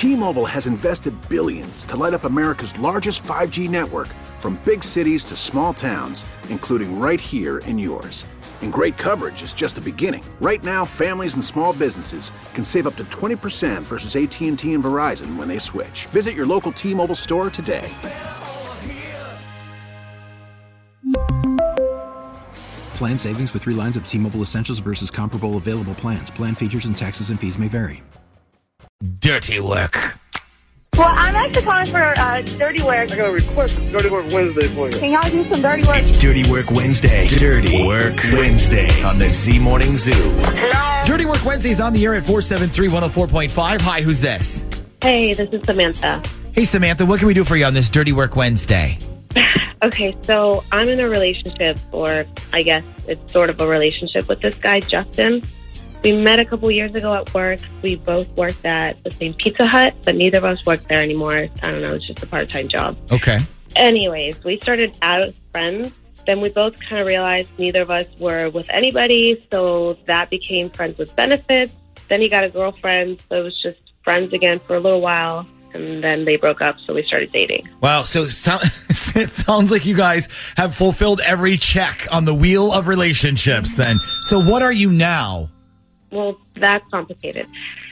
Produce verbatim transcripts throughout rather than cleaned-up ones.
T-Mobile has invested billions to light up America's largest five G network, from big cities to small towns, including right here in yours. And great coverage is just the beginning. Right now, families and small businesses can save up to twenty percent versus A T and T and Verizon when they switch. Visit your local T-Mobile store today. Plan savings with three lines of T-Mobile Essentials versus comparable available plans. Plan features and taxes and fees may vary. Dirty work. Well, I'm actually calling for uh, dirty work. I got a request for Dirty Work Wednesday for you. Can y'all do some dirty work? It's Dirty Work Wednesday. Dirty Work Wednesday on the Z Morning Zoo. Hello? Dirty Work Wednesday is on the air at four seven three, one oh four point five. Hi, who's this? Hey, this is Samantha. Hey, Samantha, what can we do for you on this Dirty Work Wednesday? Okay, so I'm in a relationship, or I guess it's sort of a relationship with this guy, Justin. We met a couple years ago at work. We both worked at the same Pizza Hut, but neither of us work there anymore. I don't know, it's just a part-time job. Okay. Anyways, we started out as friends. Then we both kind of realized neither of us were with anybody, so that became friends with benefits. Then he got a girlfriend, so it was just friends again for a little while. And then they broke up, so we started dating. Wow, so so it sounds like you guys have fulfilled every check on the wheel of relationships then. So what are you now? Well, that's complicated.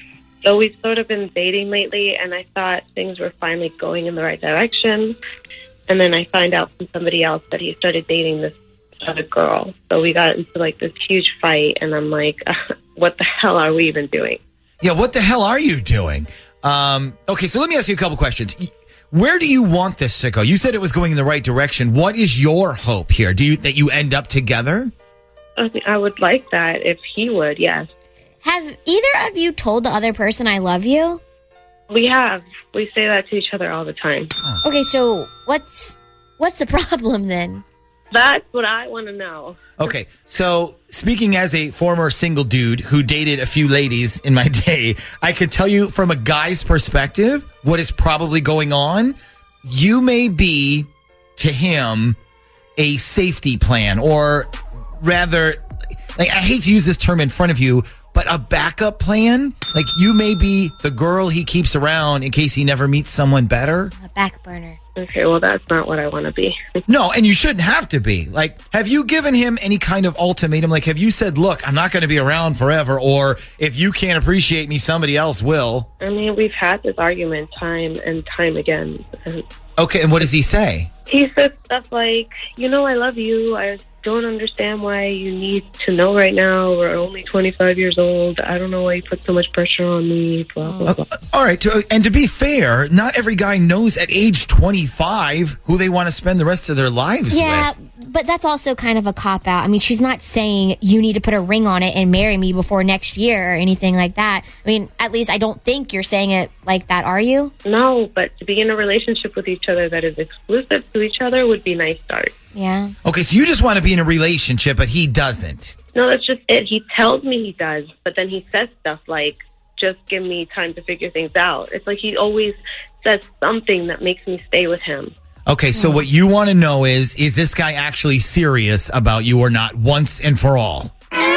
So we've sort of been dating lately, and I thought things were finally going in the right direction. And then I find out from somebody else that he started dating this other girl. So we got into like this huge fight, and I'm like, what the hell are we even doing? Yeah, what the hell are you doing? Um, okay, so let me ask you a couple questions. Where do you want this to go? You said it was going in the right direction. What is your hope here? Do you that you end up together? I mean, I would like that if he would, yes. Have either of you told the other person I love you? We have. We say that to each other all the time. Okay, so what's what's the problem then? That's what I want to know. Okay, so speaking as a former single dude who dated a few ladies in my day, I could tell you from a guy's perspective what is probably going on. You may be, to him, a safety plan, or rather, like, I hate to use this term in front of you, but a backup plan. Like, you may be the girl he keeps around in case he never meets someone better. A back burner. Okay, well, that's not what I want to be. No, and you shouldn't have to be. Like, have you given him any kind of ultimatum? Like, have you said, look, I'm not going to be around forever, or if you can't appreciate me, somebody else will? I mean, we've had this argument time and time again. Okay, and what does he say? He says stuff like, you know, I love you. I don't understand why you need to know right now. We're only twenty-five years old. I don't know why you put so much pressure on me. Blah, blah, blah. Uh, all right. To, and to be fair, not every guy knows at age twenty-five who they want to spend the rest of their lives yeah, with. But that's also kind of a cop-out. I mean, she's not saying you need to put a ring on it and marry me before next year or anything like that. I mean, at least I don't think you're saying it like that, are you? No, but to be in a relationship with each other that is exclusive to each other would be a nice start. Yeah. Okay, so you just want to be in a relationship, but he doesn't. No, that's just it. He tells me he does, but then he says stuff like, just give me time to figure things out. It's like he always says something that makes me stay with him. Okay, so what you want to know is, is this guy actually serious about you or not, once and for all?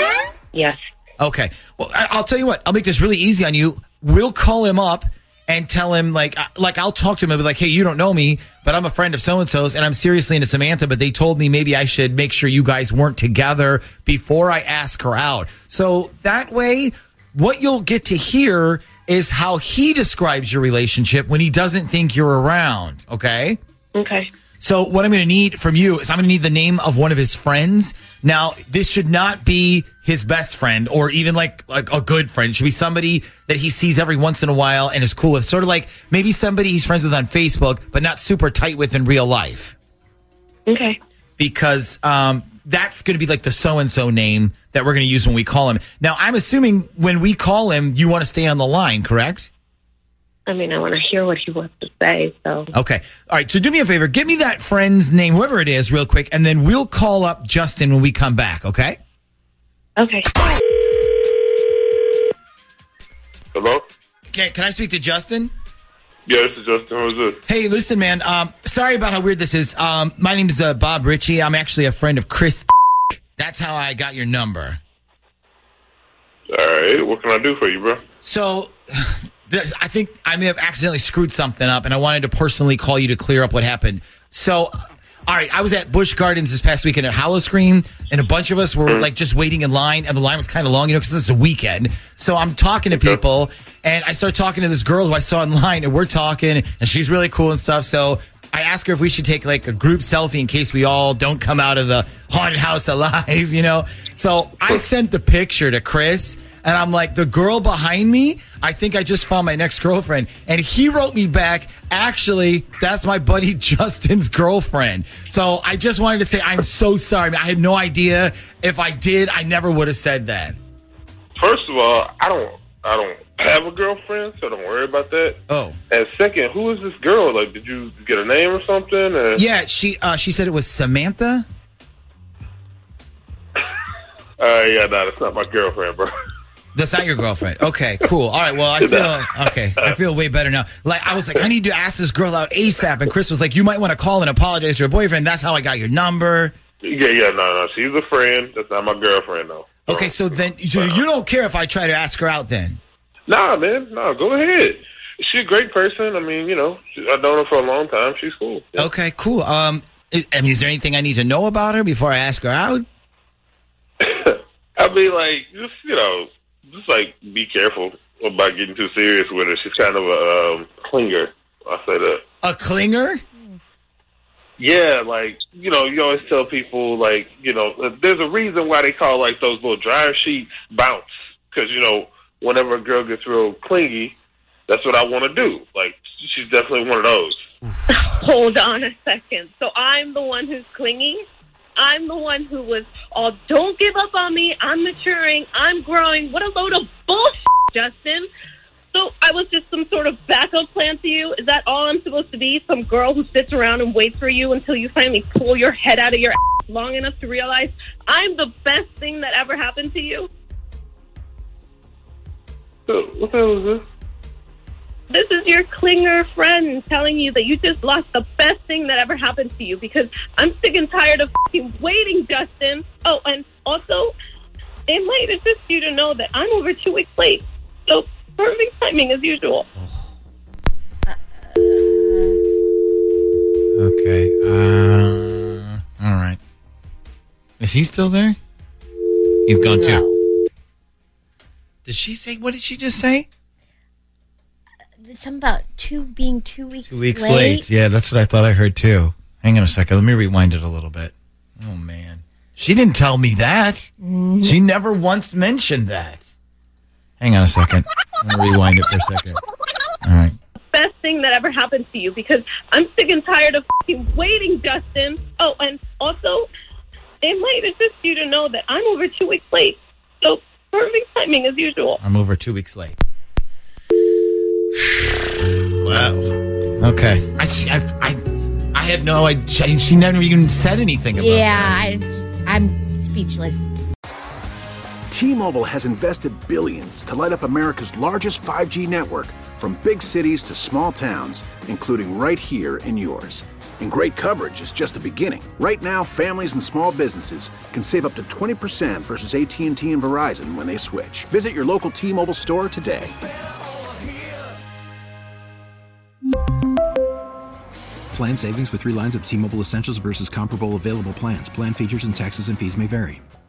Yes. Okay. Well, I- I'll tell you what. I'll make this really easy on you. We'll call him up and tell him, like, like I'll talk to him and be like, hey, you don't know me, but I'm a friend of so-and-so's, and I'm seriously into Samantha, but they told me maybe I should make sure you guys weren't together before I ask her out. So that way, what you'll get to hear is how he describes your relationship when he doesn't think you're around, okay? Okay. So what I'm going to need from you is I'm going to need the name of one of his friends. Now, this should not be his best friend or even like, like a good friend. It should be somebody that he sees every once in a while and is cool with. Sort of like maybe somebody he's friends with on Facebook, but not super tight with in real life. Okay. Because um, that's going to be like the so-and-so name that we're going to use when we call him. Now, I'm assuming when we call him, you want to stay on the line, correct? I mean, I want to hear what he wants to say, so. Okay. All right. So do me a favor. Give me that friend's name, whoever it is, real quick, and then we'll call up Justin when we come back, okay? Okay. Hello? Okay. Can I speak to Justin? Yeah, this is Justin. Who's this? Hey, listen, man. Um, sorry about how weird this is. Um, my name is uh, Bob Ritchie. I'm actually a friend of Chris. That's how I got your number. All right. What can I do for you, bro? So... this, I think I may have accidentally screwed something up, and I wanted to personally call you to clear up what happened. So, all right, I was at Busch Gardens this past weekend at Howl-O-Scream, and a bunch of us were like just waiting in line, and the line was kind of long, you know, because this is a weekend. So I'm talking to people, and I start talking to this girl who I saw in line, and we're talking, and she's really cool and stuff. So I asked her if we should take like a group selfie in case we all don't come out of the haunted house alive, you know. So I sent the picture to Chris. And I'm like, the girl behind me, I think I just found my next girlfriend. And he wrote me back, actually, that's my buddy Justin's girlfriend. So I just wanted to say, I'm so sorry. I had no idea. If I did, I never would have said that. First of all, I don't I don't have a girlfriend, so don't worry about that. Oh. And second, who is this girl? Like, did you get a name or something? Or? Yeah, she uh, she said it was Samantha. Uh, yeah, no, that's not my girlfriend, bro. That's not your girlfriend. Okay, cool. All right, well, I feel, okay, I feel way better now. Like, I was like, I need to ask this girl out ASAP. And Chris was like, you might want to call and apologize to your boyfriend. That's how I got your number. Yeah, yeah, no, no. She's a friend. That's not my girlfriend, though. So, okay, so then, so you don't care if I try to ask her out then? Nah, man. No, go ahead. She's a great person. I mean, you know, I've known her for a long time. She's cool. Yeah. Okay, cool. Um, I mean, is there anything I need to know about her before I ask her out? I mean, like, just, you know, just, like, be careful about getting too serious with her. She's kind of a um, clinger. I'll say that. A clinger? Yeah, like, you know, you always tell people, like, you know, there's a reason why they call, like, those little dryer sheets bounce. Because, you know, whenever a girl gets real clingy, that's what I want to do. Like, she's definitely one of those. Hold on a second. So I'm the one who's clingy? I'm the one who was, oh, don't give up on me. I'm maturing. I'm growing. What a load of bullshit, Justin. So I was just some sort of backup plan to you? Is that all I'm supposed to be? Some girl who sits around and waits for you until you finally pull your head out of your ass long enough to realize I'm the best thing that ever happened to you? So, what the hell is this? This is your clinger friend telling you that you just lost the best thing that ever happened to you because I'm sick and tired of f***ing waiting, Justin. Oh, and also, it might assist you to know that I'm over two weeks late. So, perfect timing as usual. Okay. Uh, all right. Is he still there? He's gone no. too. Did she say, what did she just say? Something about two being two weeks late. Two weeks late. late. Yeah, that's what I thought I heard too. Hang on a second. Let me rewind it a little bit. Oh, man. She didn't tell me that. Mm-hmm. She never once mentioned that. Hang on a second. I'm going to rewind it for a second. All right. Best thing that ever happened to you because I'm sick and tired of f***ing waiting, Justin. Oh, and also, it might assist you to know that I'm over two weeks late. So, perfect timing as usual. I'm over two weeks late. Wow. Okay. I, I, I, I had no idea. She never even said anything about yeah, that. Yeah, I'm speechless. T-Mobile has invested billions to light up America's largest five G network from big cities to small towns, including right here in yours. And great coverage is just the beginning. Right now, families and small businesses can save up to twenty percent versus A T and T and Verizon when they switch. Visit your local T-Mobile store today. Plan savings with three lines of T-Mobile Essentials versus comparable available plans. Plan features and taxes and fees may vary.